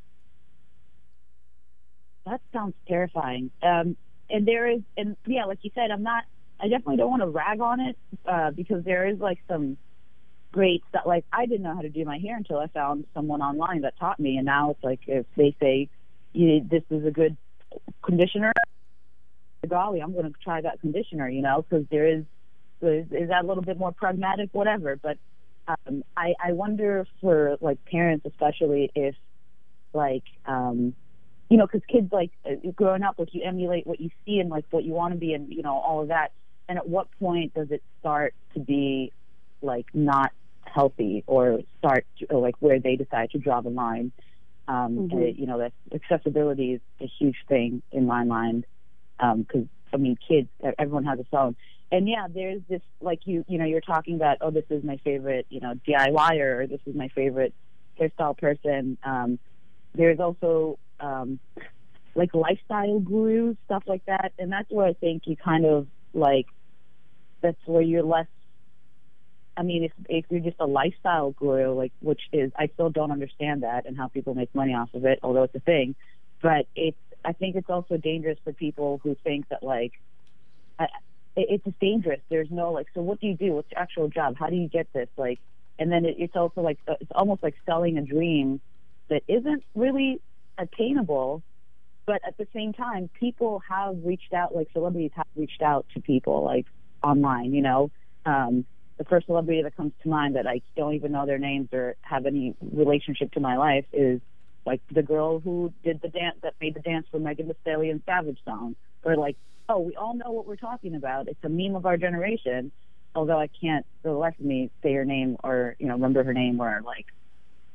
That sounds terrifying. Um, and there is, and yeah, like you said, I'm not, I definitely don't want to rag on it, uh, because there is like some great stuff. Like, I didn't know how to do my hair until I found someone online that taught me, and now it's like, if they say, you, this is a good conditioner, golly, I'm going to try that conditioner, you know, because there is, is, is that a little bit more pragmatic, whatever. But um, I, I wonder for, like, parents especially, if, like, um, you know, because kids, like, uh, growing up, like, you emulate what you see and, like, what you want to be, and, you know, all of that. And at what point does it start to be, like, not healthy, or start to, or like where they decide to draw the line? Um, Mm-hmm. and it, you know, that accessibility is a huge thing in my mind, because um, I mean, kids, everyone has a phone, and yeah, there's this, like, you you know, you're talking about, oh, this is my favorite, you know, DIYer, or this is my favorite hairstyle person. Um, there's also um, like lifestyle gurus, stuff like that, and that's where I think you kind of like, that's where you're less. I mean, if if you're just a lifestyle guru, like, which is, I still don't understand that and how people make money off of it, although it's a thing. But it's, I think it's also dangerous for people who think that, like, I, it's just dangerous. There's no, like, so what do you do? What's your actual job? How do you get this? Like, and then it, it's also like, it's almost like selling a dream that isn't really attainable. But at the same time, people have reached out, like, celebrities have reached out to people, like, online, you know. Um, the first celebrity that comes to mind that I don't even know their names or have any relationship to my life is, like, the girl who did the dance, that made the dance for Megan Thee Stallion Savage song. Or, like, oh, we all know what we're talking about. It's a meme of our generation, although I can't, for the life of me, say her name or, you know, remember her name, or, like,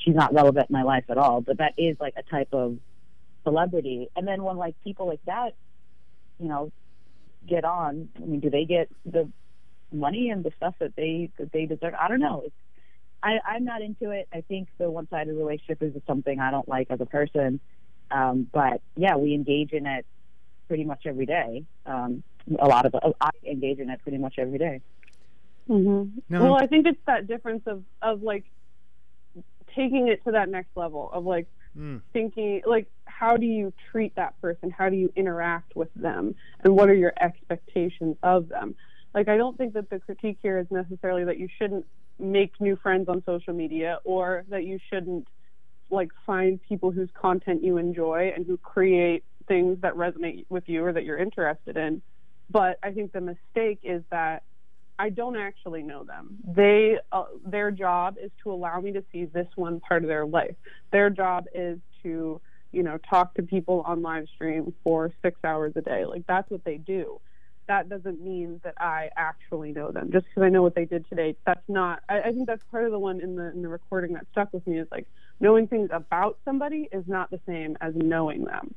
she's not relevant in my life at all. But that is like a type of celebrity. And then when like people like that, you know, get on, I mean, do they get the money and the stuff that they that they deserve? I don't know. It's, I, I'm not into it. I think the one-sided relationship is something I don't like as a person. Um, but yeah, we engage in it pretty much every day. Um, a lot of I engage in it pretty much every day. Mm-hmm. No. Well, I think it's that difference of, of like taking it to that next level of like mm. thinking, like, how do you treat that person? How do you interact with them? And what are your expectations of them? Like, I don't think that the critique here is necessarily that you shouldn't make new friends on social media, or that you shouldn't like find people whose content you enjoy and who create things that resonate with you or that you're interested in. But I think the mistake is that I don't actually know them. They, uh, their job is to allow me to see this one part of their life. Their job is to, you know, talk to people on live stream for six hours a day. Like, that's what they do. That doesn't mean that I actually know them. Just because I know what they did today, that's not, I, I think that's part of the one in the in the recording that stuck with me, is like, knowing things about somebody is not the same as knowing them.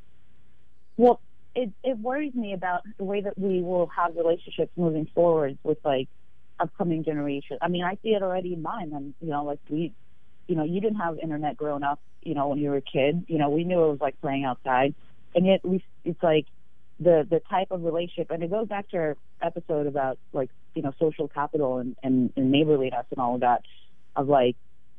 Well, it, it worries me about the way that we will have relationships moving forward with like upcoming generations. I mean, I see it already in mine. And, you know, like we, you know, you didn't have internet growing up, you know, when you were a kid. You know, we knew it was like playing outside. And yet we, it's like the, the type of relationship, and it goes back to our episode about like, you know, social capital and, and, and neighborliness and all of that, of like,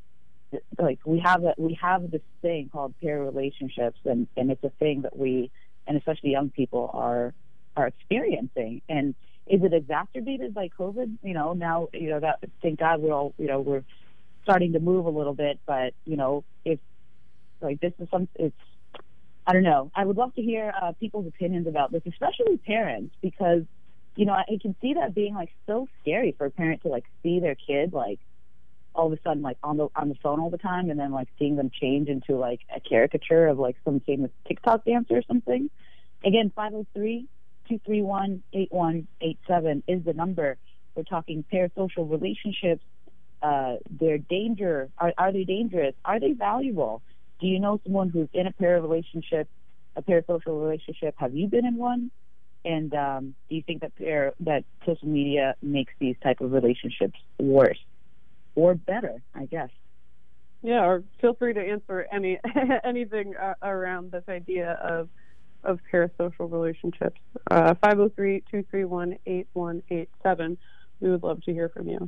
like we have a, we have this thing called peer relationships, and, and it's a thing that we, and especially young people are are experiencing. And is it exacerbated by COVID? You know, now, you know, that, thank God we're all, you know, we're starting to move a little bit, but, you know, if like this is some, it's, I don't know. I would love to hear uh, people's opinions about this, especially parents, because, you know, I, I can see that being like so scary for a parent to like see their kid like all of a sudden like on the on the phone all the time, and then like seeing them change into like a caricature of like some famous TikTok dancer or something. Again, five oh three, two three one, eight one eight seven is the number. We're talking parasocial relationships. Uh, their danger. Are, are they dangerous? Are they valuable? Do you know someone who's in a para relationship, a parasocial relationship? Have you been in one? And um, do you think that par- that social media makes these type of relationships worse? Or better, I guess. Yeah, or feel free to answer any anything uh, around this idea of of parasocial relationships. Uh, five oh three, two three one, eight one eight seven. We would love to hear from you.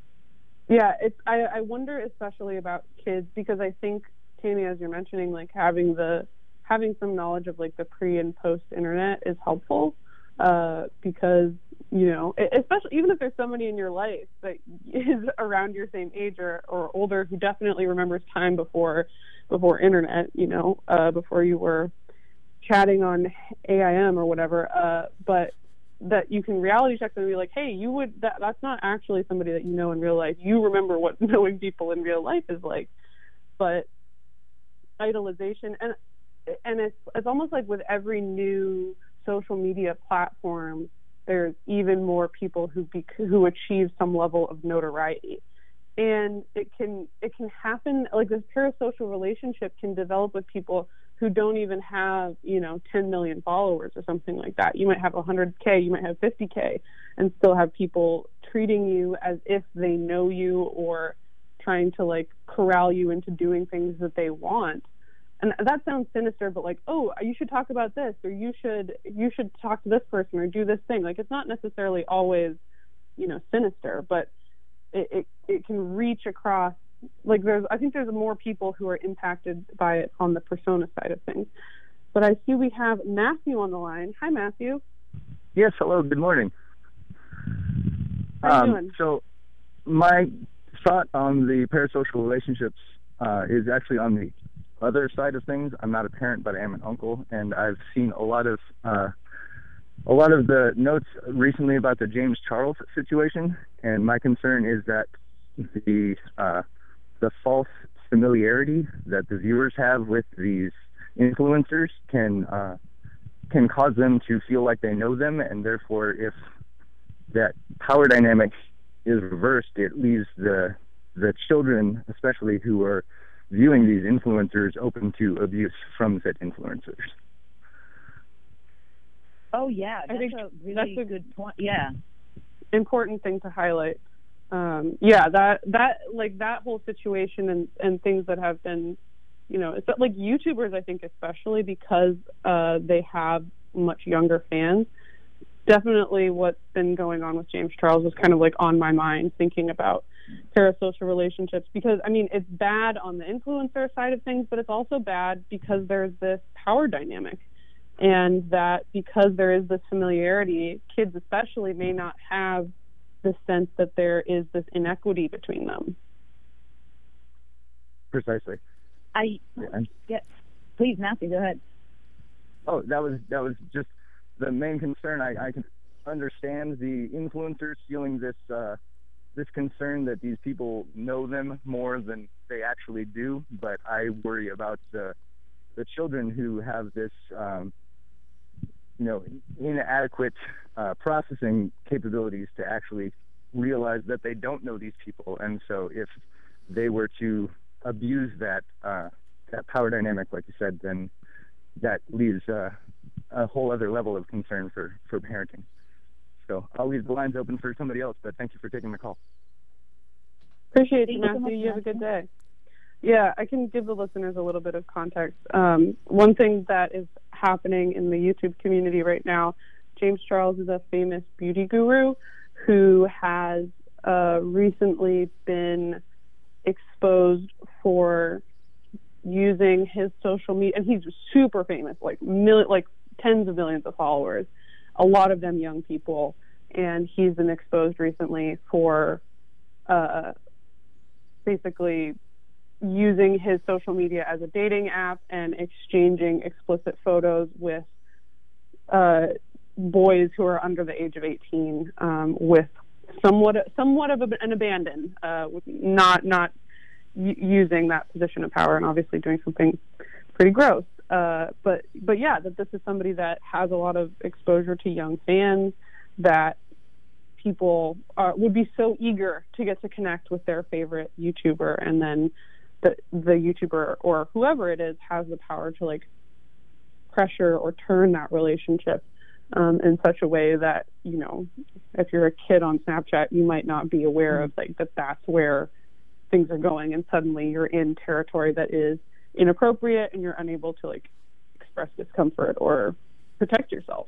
Yeah, it's. I, I wonder especially about kids, because I think, Tammy, as you're mentioning, like having the having some knowledge of like the pre and post internet is helpful, uh, because, you know, especially even if there's somebody in your life that is around your same age or, or older who definitely remembers time before before internet, you know, uh, before you were chatting on A I M or whatever, uh, but that you can reality check them and be like, hey, you would that that's not actually somebody that you know in real life. You remember what knowing people in real life is like. But idolization, and and it's it's almost like with every new social media platform, there's even more people who be, who achieve some level of notoriety, and it can it can happen. Like this parasocial relationship can develop with people who don't even have, you know, ten million followers or something like that. You might have one hundred K, you might have fifty K, and still have people treating you as if they know you, or trying to like corral you into doing things that they want. And that sounds sinister, but like, oh, you should talk about this, or you should you should talk to this person, or do this thing. Like, it's not necessarily always, you know, sinister, but it it, it can reach across. Like, there's I think there's more people who are impacted by it on the persona side of things. But I see we have Matthew on the line. Hi, Matthew. Yes, hello. Good morning. How are you um, doing? So, my thought on the parasocial relationships uh, is actually on the other side of things. I'm not a parent, but I am an uncle, and I've seen a lot of uh, a lot of the notes recently about the James Charles situation, and my concern is that the uh, the false familiarity that the viewers have with these influencers can uh, can cause them to feel like they know them, and therefore, if that power dynamic is reversed, it leaves the the children, especially who are viewing these influencers open to abuse from said influencers. Oh yeah, that's I think a really that's a good point. Yeah, important thing to highlight. Um, yeah, that that like that whole situation and and things that have been, you know, it's like YouTubers, I think especially because uh, they have much younger fans. Definitely, what's been going on with James Charles was kind of like on my mind, thinking about parasocial relationships, because I mean it's bad on the influencer side of things, but it's also bad because there's this power dynamic. And that because there is this familiarity, kids especially may not have the sense that there is this inequity between them. Precisely. I yeah. Please, Matthew, go ahead. Oh, that was that was just the main concern. I, I can understand the influencers feeling this uh, this concern that these people know them more than they actually do, but I worry about the the children who have this. Um, you know, inadequate uh, processing capabilities to actually realize that they don't know these people. And so if they were to abuse that uh, that power dynamic, like you said, then that leaves uh, a whole other level of concern for, for parenting. So I'll leave the lines open for somebody else, but thank you for taking the call. Appreciate it, Matthew. You have a good day. Yeah, I can give the listeners a little bit of context. Um, one thing that is happening in the YouTube community right now, James Charles is a famous beauty guru who has uh, recently been exposed for using his social media, and he's super famous, like mil- like tens of millions of followers, a lot of them young people, and he's been exposed recently for uh, basically using his social media as a dating app and exchanging explicit photos with uh, boys who are under the age of eighteen, um, with somewhat somewhat of an abandon, uh, with not not y- using that position of power, and obviously doing something pretty gross. Uh, but but yeah, that this is somebody that has a lot of exposure to young fans, that people are, would be so eager to get to connect with their favorite YouTuber, and then the the YouTuber or whoever it is has the power to like pressure or turn that relationship um, in such a way that, you know, if you're a kid on Snapchat, you might not be aware of like that that's where things are going, and suddenly you're in territory that is inappropriate and you're unable to like express discomfort or protect yourself.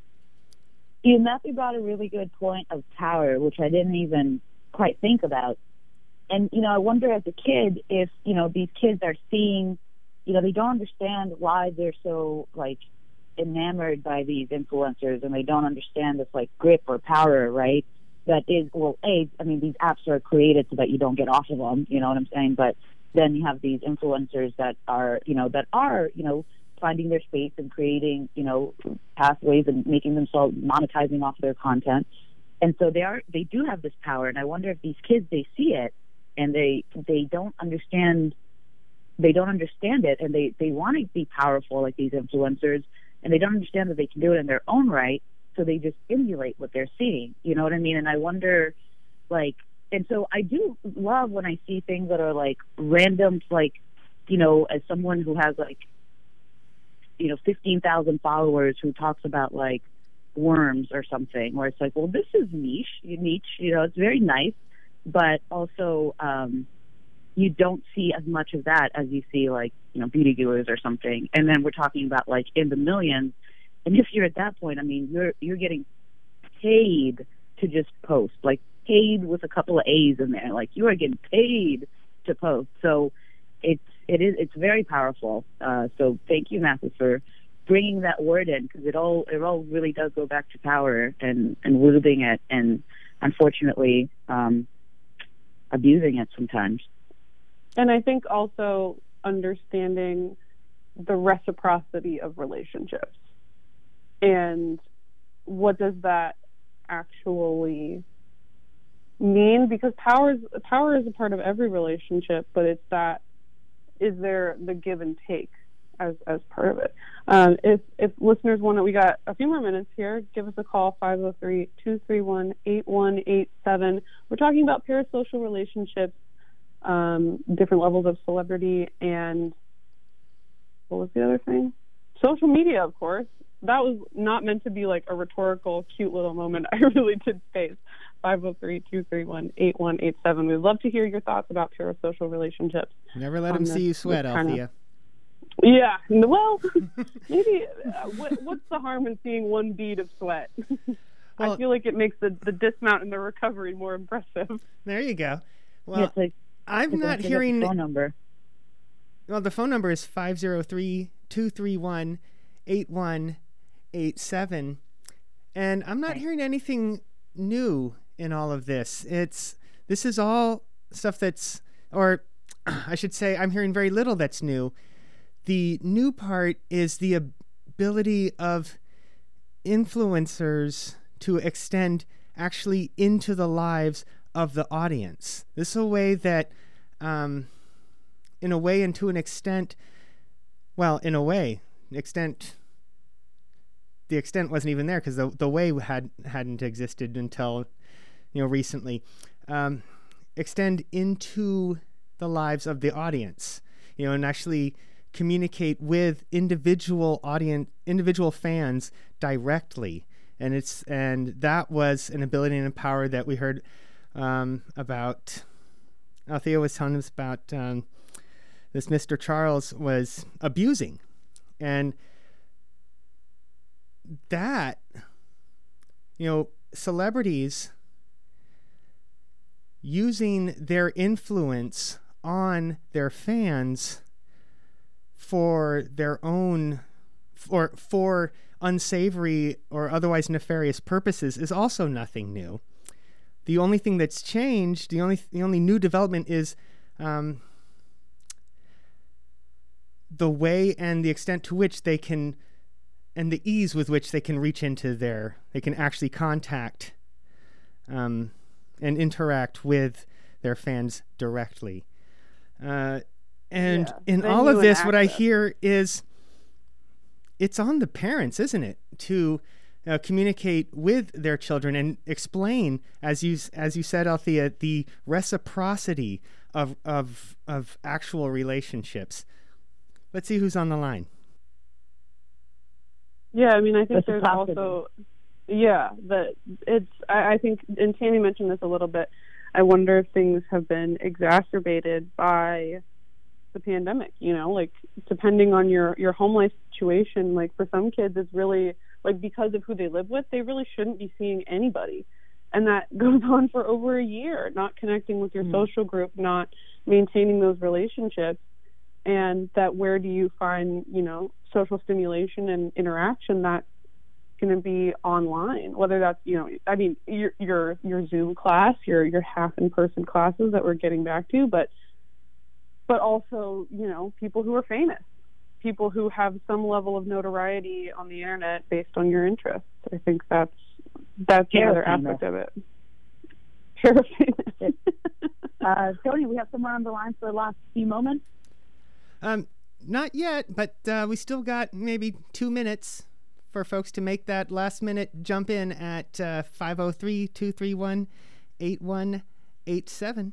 You, Matthew brought a really good point of power, which I didn't even quite think about. And, you know, I wonder as a kid if, you know, these kids are seeing, you know, they don't understand why they're so, like, enamored by these influencers, and they don't understand this, like, grip or power, right? That is, well, A, I mean, these apps are created so that you don't get off of them, you know what I'm saying? But then you have these influencers that are, you know, that are, you know, finding their space and creating, you know, pathways and making themselves monetizing off their content. And so they are, they do have this power. And I wonder if these kids, they see it, and they they don't understand they don't understand it, and they, they want to be powerful like these influencers, and they don't understand that they can do it in their own right, so they just emulate what they're seeing. You know what I mean? And I wonder, like, and so I do love when I see things that are like random, like, you know, as someone who has like, you know, fifteen thousand followers who talks about like worms or something, where it's like, well, this is niche, niche, you know, it's very nice. But also, um, you don't see as much of that as you see, like, you know, beauty gurus or something. And then we're talking about, like, in the millions. And if you're at that point, I mean, you're you're getting paid to just post, like, paid with a couple of A's in there. Like, you are getting paid to post. So it's it is it's very powerful. Uh, so thank you, Matthew, for bringing that word in, because it all it all really does go back to power and and wielding it, and unfortunately, um, abusing it sometimes. And I think also understanding the reciprocity of relationships, and what does that actually mean, because power is, power is a part of every relationship, but it's that, is there the give and take as as part of it? Um, if if listeners want to, we got a few more minutes here, give us a call, five oh three, two three one, eight one eight seven. We're talking about parasocial relationships um, different levels of celebrity, and what was the other thing? Social media, of course. That was not meant to be like a rhetorical, cute little moment. I really did face. five oh three, two three one, eight one eight seven. We'd love to hear your thoughts about parasocial relationships. Never let them see you sweat, Althea. Of, yeah. Well, maybe uh, what, what's the harm in seeing one bead of sweat? Well, I feel like it makes the, the dismount and the recovery more impressive. There you go. Well, yeah, like, I'm not hearing... The phone number. Well, the phone number is five oh three, two three one, eight one eight seven. And I'm not hearing anything new in all of this. It's this is all stuff that's, or I should say, I'm hearing very little that's new. The new part is the ability of influencers to extend actually into the lives of the audience. This is a way that, um, in a way and to an extent, well, in a way, extent, the extent wasn't even there because the the way had hadn't existed until, you know, recently. Um, extend into the lives of the audience, you know, and actually communicate with individual audience, individual fans directly. And it's and that was an ability and a power that we heard um, about. Althea was telling us about um, this Mister Charles was abusing, and that, you know, celebrities using their influence on their fans for their own, for for unsavory or otherwise nefarious purposes is also nothing new. The only thing that's changed, the only the only new development is um, the way and the extent to which they can, and the ease with which they can reach into their, they can actually contact um, and interact with their fans directly. Uh, and Yeah, in then all you of and this, what I access. hear is it's on the parents, isn't it, to uh, communicate with their children and explain, as you as you said, Althea, the reciprocity of of of actual relationships. Let's see who's on the line. Yeah, I mean, I think That's there's possible. also, yeah, that it's, I, I think, and Tammy mentioned this a little bit, I wonder if things have been exacerbated by the pandemic, you know, like, depending on your, your home life situation, like, for some kids, it's really, like, because of who they live with, they really shouldn't be seeing anybody. And that goes on for over a year, not connecting with your Mm. social group, not maintaining those relationships. And that where do you find, you know, social stimulation and interaction that's going to be online, whether that's, you know, I mean, your your your Zoom class, your your half in person classes that we're getting back to, but but also, you know, people who are famous, people who have some level of notoriety on the internet based on your interests. I think that's that's another Parafamous. aspect of it. Parafamous. uh, Tony, we have someone on the line for the last few moments. Um, not yet, but uh, we still got maybe two minutes for folks to make that last minute jump in at uh, five oh three, two three one, eight one eight seven.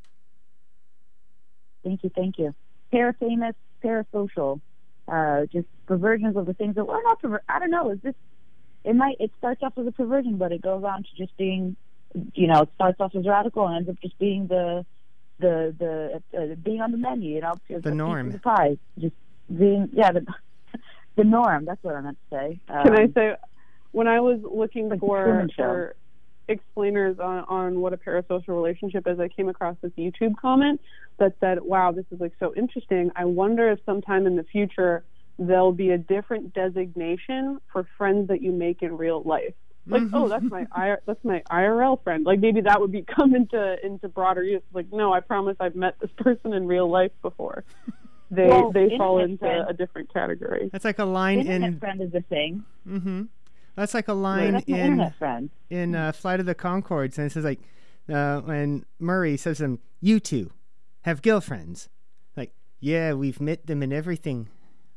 Thank you, thank you. Parafamous, parasocial, uh, just perversions of the things that we're not perver- I don't know. Is this? It might. It starts off as a perversion, but it goes on to just being, you know, it starts off as radical and ends up just being the, the the uh, being on the menu. You know, The norm. The pie, just being yeah the the norm. That's what I meant to say. Um, Can I say, when I was looking like the for, Truman Show. for explainers on, on what a parasocial relationship is, I came across this YouTube comment that said, wow, this is like so interesting. I wonder if sometime in the future there'll be a different designation for friends that you make in real life. Like, Mhm. oh, that's my I, that's my I R L friend. Like, maybe that would be come into into broader use. Like, no, I promise I've met this person in real life before. They Well, they fall internet into friend- a different category. That's like a line internet in. friend is the thing. Mm-hmm. That's like a Right, line that's my in internet friend. in uh, Flight of the Conchords, and it says like uh, when Murray says to them, "You two have girlfriends." Like, yeah, we've met them and everything.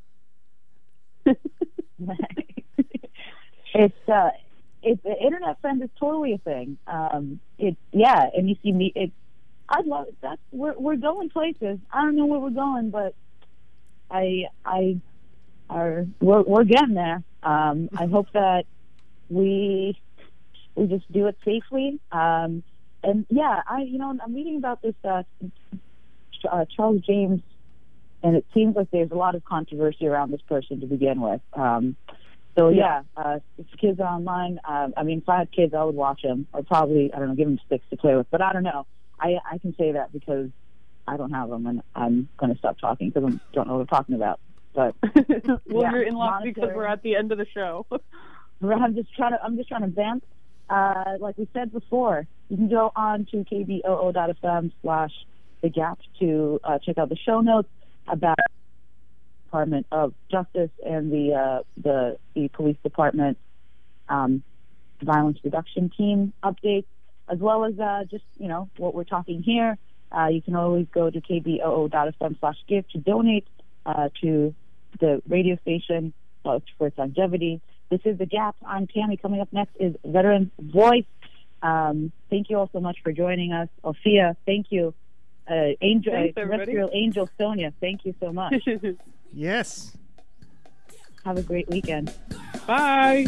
It's uh, it's the internet friend is totally a thing. Um, it yeah, and you see me. It I'd love that. We're we're going places. I don't know where we're going, but I I are we're we're getting there. Um, I hope that we we just do it safely. Um, and yeah, I you know I'm reading about this uh, uh, Charles James, and it seems like there's a lot of controversy around this person to begin with. Um, so yeah, uh, if kids are online, uh, I mean, if I had kids, I would watch them, or probably I don't know, give them sticks to play with. But I don't know. I, I can say that because I don't have them, and I'm going to stop talking because I don't know what I'm talking about. But well, yeah, you're in luck monitor. because we're at the end of the show. I'm just trying to. I'm just trying to vent. Uh, like we said before, you can go on to k b o o dot f m slash the gap to uh, check out the show notes about the Department of Justice and the uh, the the police department um, violence reduction team updates, as well as uh, just, you know, what we're talking here. Uh, you can always go to k b o o dot f m slash give to donate uh, to the radio station uh, for its longevity. This is The Gap. I'm Tammy. Coming up next is Veteran Voice. Um, thank you all so much for joining us. Althea, thank you. Uh, Angel, Thanks, uh, everybody. Terrestrial Angel Sonia, thank you so much. Yes. Have a great weekend. Bye.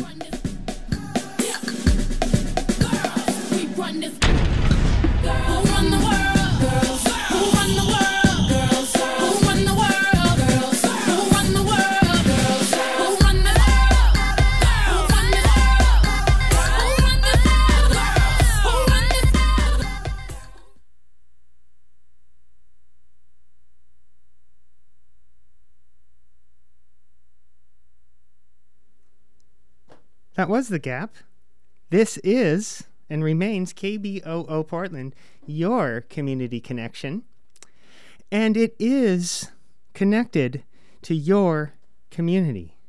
We run this. Who run the world? Girls. Who run the world? Girls. Who run the world? Girls. Who run the world? Girls. Who run the world? Who run the world? Who run the world? Who run this world? That was The Gap. This is and remains K B O O Portland, your community connection. And it is connected to your community.